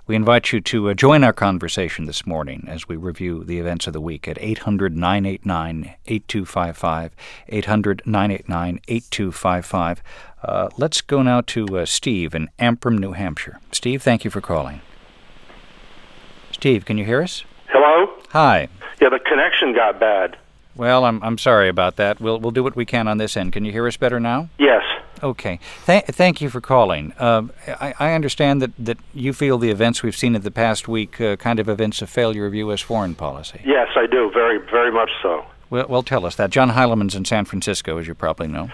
We invite you to join our conversation this morning as we review the events of the week at 800-989-8255, 800-989-8255. Let's go now to Steve in Amprum, New Hampshire. Steve, thank you for calling. Steve, can you hear us? Hello? Hi. Yeah, the connection got bad. Well, I'm sorry about that. We'll do what we can on this end. Can you hear us better now? Yes. Okay. Thank you for calling. I understand that you feel the events we've seen in the past week kind of evince a failure of U.S. foreign policy. Yes, I do. Very, very much so. Well, tell us that. John Heileman's in San Francisco, as you probably know.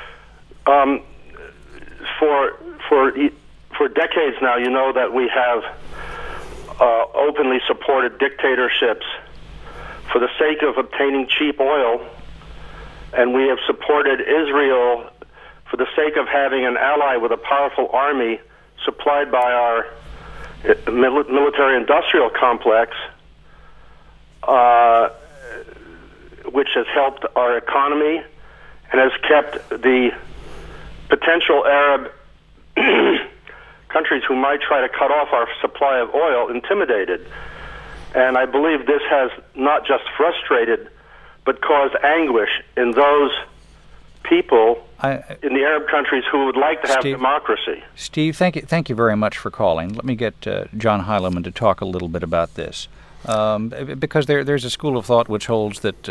For decades now, you know that we have openly supported dictatorships for the sake of obtaining cheap oil, and we have supported Israel for the sake of having an ally with a powerful army supplied by our military-industrial complex, which has helped our economy and has kept the potential Arab countries who might try to cut off our supply of oil intimidated. And I believe this has not just frustrated, but caused anguish in those people in the Arab countries who would like to have democracy. Steve, thank you very much for calling. Let me get John Heileman to talk a little bit about this. Because there's a school of thought which holds that,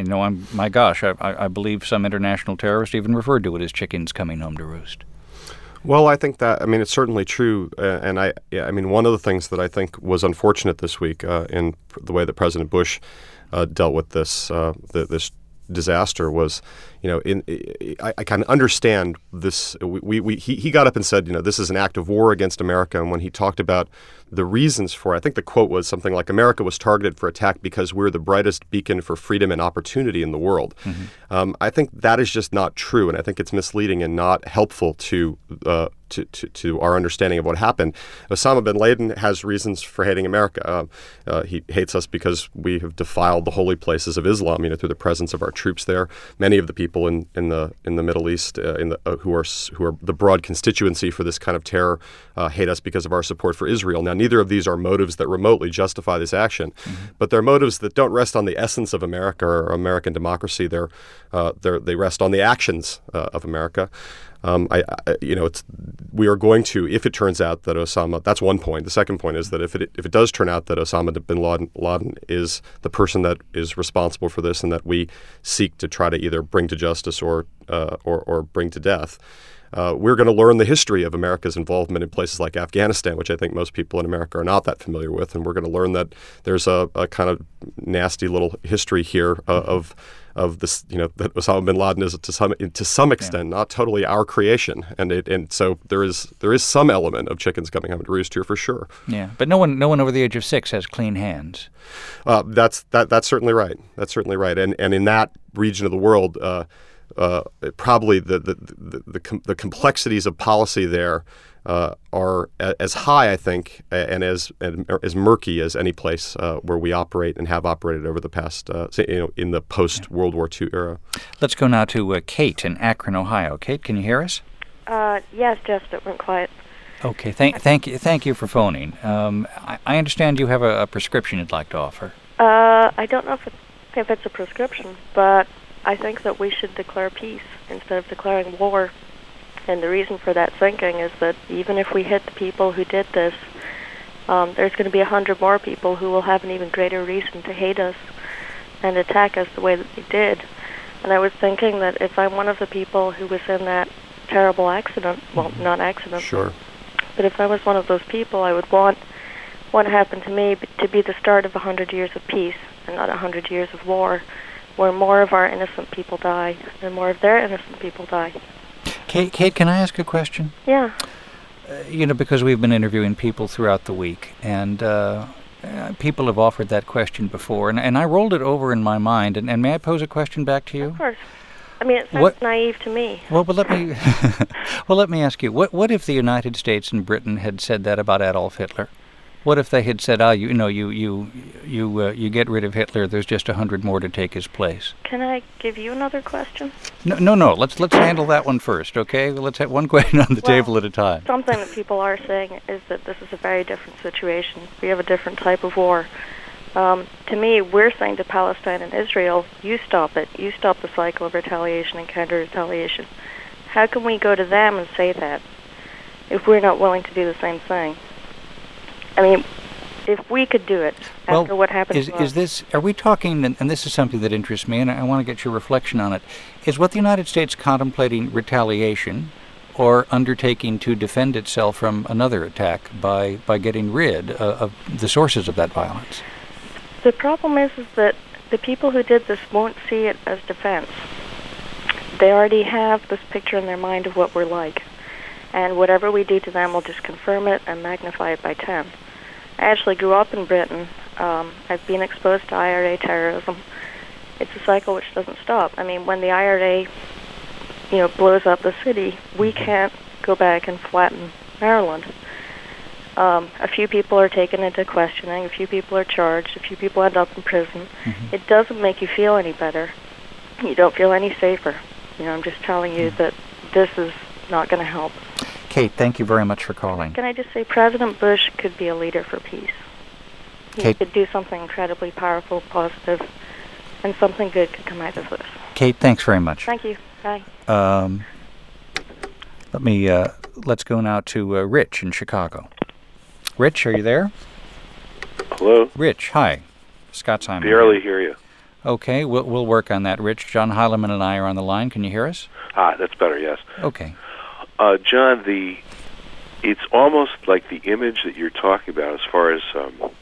I believe some international terrorists even referred to it as chickens coming home to roost. Well, I think that, it's certainly true. One of the things that I think was unfortunate this week in the way that President Bush dealt with this disaster was, I kind of understand this. He got up and said, this is an act of war against America. And when he talked about the reasons for it, I think the quote was something like, America was targeted for attack because we're the brightest beacon for freedom and opportunity in the world. Mm-hmm. I think that is just not true. And I think it's misleading and not helpful to our understanding of what happened. Osama bin Laden has reasons for hating America. He hates us because we have defiled the holy places of Islam, through the presence of our troops there. Many of the people in the Middle East, who are the broad constituency for this kind of terror, hate us because of our support for Israel. Now, neither of these are motives that remotely justify this action, but they're motives that don't rest on the essence of America or American democracy. They rest on the actions of America. We are going to, if it turns out that Osama, that's one point. The second point is that if it does turn out that Osama bin Laden is the person that is responsible for this, and that we seek to try to either bring to justice or bring to death, we're going to learn the history of America's involvement in places like Afghanistan, which I think most people in America are not that familiar with, and we're going to learn that there's a kind of nasty little history here of this, that Osama bin Laden is to some extent not totally our creation, and so there is some element of chickens coming home to roost here for sure. Yeah, but no one over the age of 6 has clean hands. That's certainly right. That's certainly right, and in that region of the world, probably the complexities of policy there are as high, I think, and as murky as any place where we operate and have operated over the past, in the post-World War II era. Let's go now to Kate in Akron, Ohio. Kate, can you hear us? Yes, just it went quiet. Okay, thank you for phoning. I understand you have a prescription you'd like to offer. I don't know if it's a prescription, but I think that we should declare peace instead of declaring war. And the reason for that thinking is that even if we hit the people who did this, there's going to be 100 more people who will have an even greater reason to hate us and attack us the way that they did. And I was thinking that if I'm one of the people who was in that terrible accident, well, not accident, sure, but if I was one of those people, I would want what happened to me to be the start of 100 years of peace and not 100 years of war, where more of our innocent people die and more of their innocent people die. Kate, can I ask a question? Yeah. Because we've been interviewing people throughout the week, and people have offered that question before, and I rolled it over in my mind, and may I pose a question back to you? Of course. It sounds naive to me. Well, but let me ask you, what if the United States and Britain had said that about Adolf Hitler? What if they had said, you get rid of Hitler, there's just 100 more to take his place? Can I give you another question? No. Let's handle that one first, okay? Let's have one question on the table at a time. Something that people are saying is that this is a very different situation. We have a different type of war. To me, we're saying to Palestine and Israel, you stop it. You stop the cycle of retaliation and counter-retaliation. How can we go to them and say that if we're not willing to do the same thing? I mean, if we could do it after what happened to us. Are we talking, and this is something that interests me, and I want to get your reflection on it, is what the United States contemplating retaliation or undertaking to defend itself from another attack by getting rid of the sources of that violence? The problem is that the people who did this won't see it as defense. They already have this picture in their mind of what we're like. And whatever we do to them will just confirm it and magnify it by 10. I actually grew up in Britain. I've been exposed to IRA terrorism. It's a cycle which doesn't stop. I mean, when the IRA, blows up the city, we can't go back and flatten Maryland. A few people are taken into questioning, a few people are charged, a few people end up in prison. Mm-hmm. It doesn't make you feel any better. You don't feel any safer. I'm just telling you that this is not going to help. Kate, thank you very much for calling. Can I just say President Bush could be a leader for peace. He could do something incredibly powerful, positive, and something good could come out of this. Kate, thanks very much. Thank you. Bye. Let's go now to Rich in Chicago. Rich, are you there? Hello? Rich, hi. Scott Simon. Barely hear you. Okay, we'll work on that, Rich. John Heilemann and I are on the line. Can you hear us? That's better, yes. Okay. John, it's almost like the image that you're talking about as far as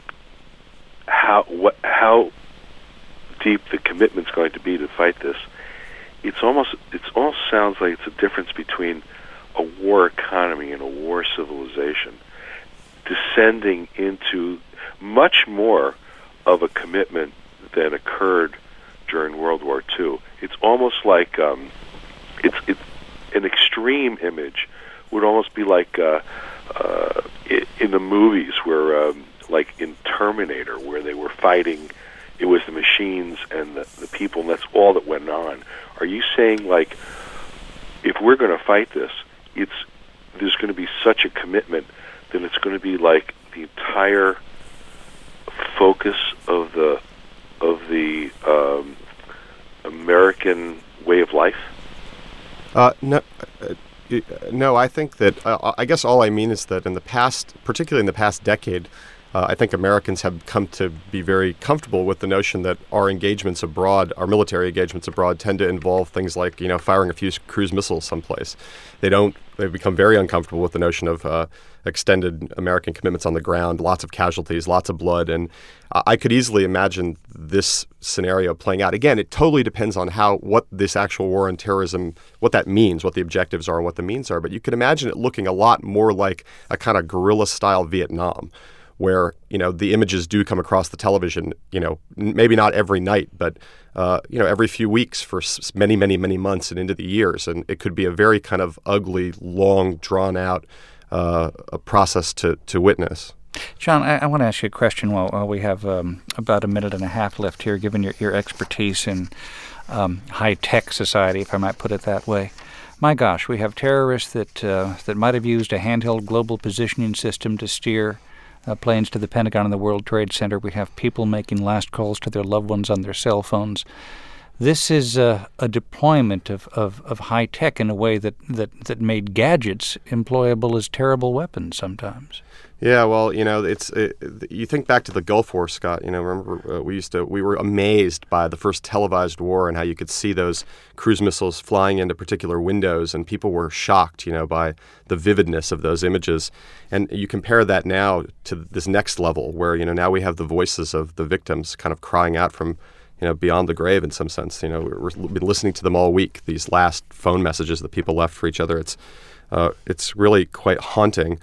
how deep the commitment's going to be to fight this. It almost sounds like it's a difference between a war economy and a war civilization descending into much more of a commitment than occurred during World War II. It's almost like it's an extreme image would almost be like in the movies where, like in Terminator, where they were fighting. It was the machines and the people, and that's all that went on. Are you saying, like, if we're going to fight this, there's going to be such a commitment that it's going to be like the entire focus of the American way of life? No, I think that, I guess all I mean is that in the past, particularly in the past decade, I think Americans have come to be very comfortable with the notion that our engagements abroad, our military engagements abroad, tend to involve things like, firing a few cruise missiles someplace. They've become very uncomfortable with the notion of extended American commitments on the ground, lots of casualties, lots of blood, and I could easily imagine this scenario playing out. Again, it totally depends on what this actual war on terrorism, what that means, what the objectives are and what the means are, but you could imagine it looking a lot more like a kind of guerrilla-style Vietnam, where, the images do come across the television, maybe not every night, but, every few weeks for many, many, many months and into the years. And it could be a very kind of ugly, long, drawn-out a process to witness. John, I want to ask you a question while we have about a minute and a half left here, given your expertise in high-tech society, if I might put it that way. My gosh, we have terrorists that might have used a handheld global positioning system to steer planes to the Pentagon and the World Trade Center. We have people making last calls to their loved ones on their cell phones. This is a deployment of high tech in a way that made gadgets employable as terrible weapons sometimes. Yeah, well, you think back to the Gulf War, Scott. Remember we were amazed by the first televised war and how you could see those cruise missiles flying into particular windows, and people were shocked, by the vividness of those images. And you compare that now to this next level, where now we have the voices of the victims kind of crying out from beyond the grave in some sense. We've been listening to them all week. These last phone messages that people left for each other. It's really quite haunting.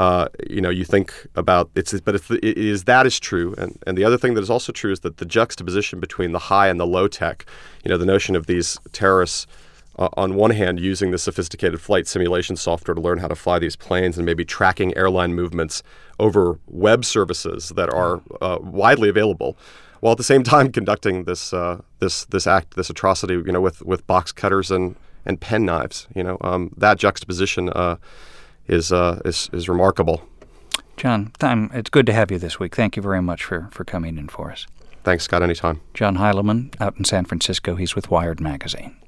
You think about that is true, and the other thing that is also true is that the juxtaposition between the high and the low tech, the notion of these terrorists on one hand, using the sophisticated flight simulation software to learn how to fly these planes and maybe tracking airline movements over web services that are widely available, while at the same time conducting this atrocity, with box cutters and pen knives. That juxtaposition is remarkable. John, it's good to have you this week. Thank you very much for coming in for us. Thanks, Scott. Anytime. John Heilemann out in San Francisco. He's with Wired Magazine.